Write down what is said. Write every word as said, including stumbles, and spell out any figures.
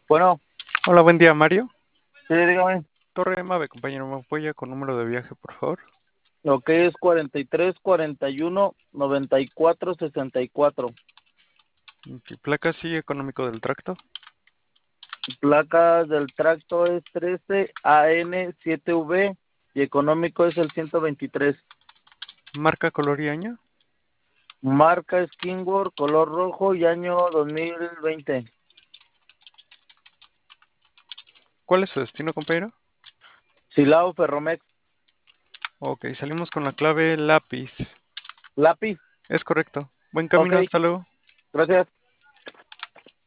Bueno, Hola, buen día, Mario. sí, dígame. Torre Mave, compañero, ¿me apoya con número de viaje, por favor? Lo que es cuarenta y tres, cuarenta y uno, noventa y cuatro, sesenta y cuatro. Ok, placa sí, económico del tracto. Placa del tracto es trece A N siete V y económico es el ciento veintitrés. Marca, color y año. Marca Skinward, color rojo y año dos mil veinte. ¿Cuál es su destino, compañero? Silao Ferromex. Ok, salimos con la clave lápiz. Lápiz. Es correcto. Buen Ok, camino, hasta luego. gracias.